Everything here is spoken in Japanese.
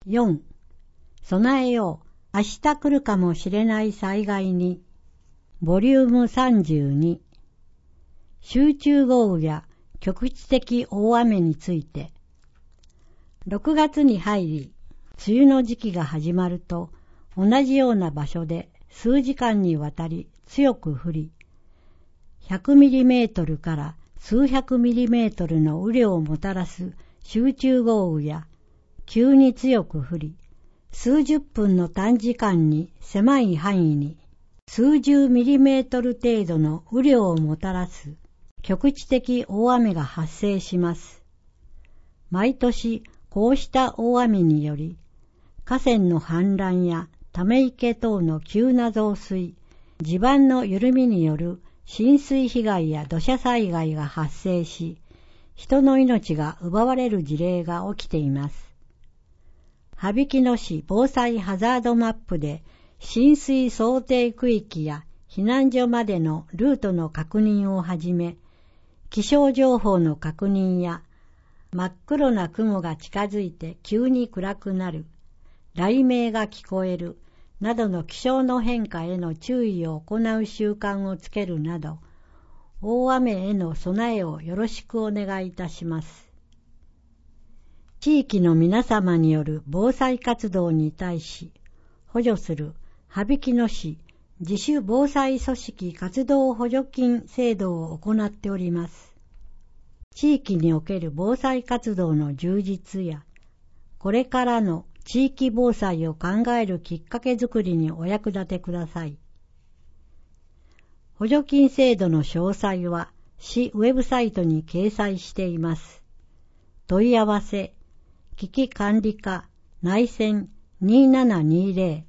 4. 備えよう。明日来るかもしれない災害に。ボリューム32。集中豪雨や局地的大雨について。6月に入り、梅雨の時期が始まると、同じような場所で数時間にわたり強く降り、100ミリメートルから数百ミリメートルの雨量をもたらす集中豪雨や、急に強く降り、数十分の短時間に狭い範囲に数十ミリメートル程度の雨量をもたらす局地的大雨が発生します。毎年こうした大雨により、河川の氾濫やため池等の急な増水、地盤の緩みによる浸水被害や土砂災害が発生し、人の命が奪われる事例が起きています。羽曳野市防災ハザードマップで浸水想定区域や避難所までのルートの確認をはじめ、気象情報の確認や真っ黒な雲が近づいて急に暗くなる、雷鳴が聞こえるなどの気象の変化への注意を行う習慣をつけるなど、大雨への備えをよろしくお願いいたします。地域の皆様による防災活動に対し、補助する羽曳野市自主防災組織活動補助金制度を行っております。地域における防災活動の充実や、これからの地域防災を考えるきっかけづくりにお役立てください。補助金制度の詳細は市ウェブサイトに掲載しています。問い合わせ、危機管理課内線2720